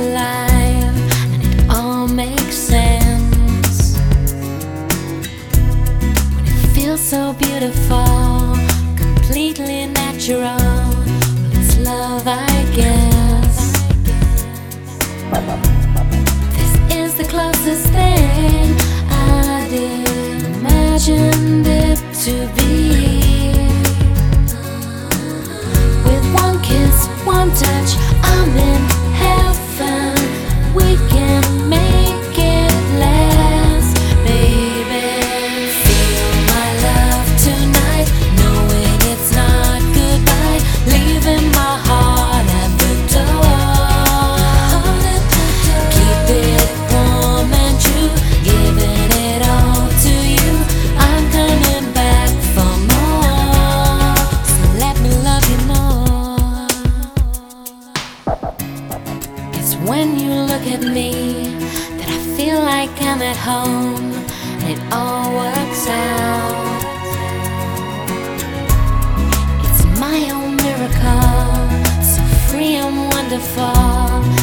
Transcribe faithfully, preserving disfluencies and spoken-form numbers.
alive and it all makes sense. When it feels so beautiful, completely natural, well, it's love, I guess. This is the closest thing I did imagined it to be. With one kiss, one touch, I'm in heaven. We can make it last, baby. Feel my love tonight, knowing it's not goodbye. Leaving my heart at the door. Keep it warm and true, giving it all to you. I'm coming back for more, so let me love you more. It's when you look at me that I feel like I'm at home, and it all works out. It's my own miracle, so free and wonderful.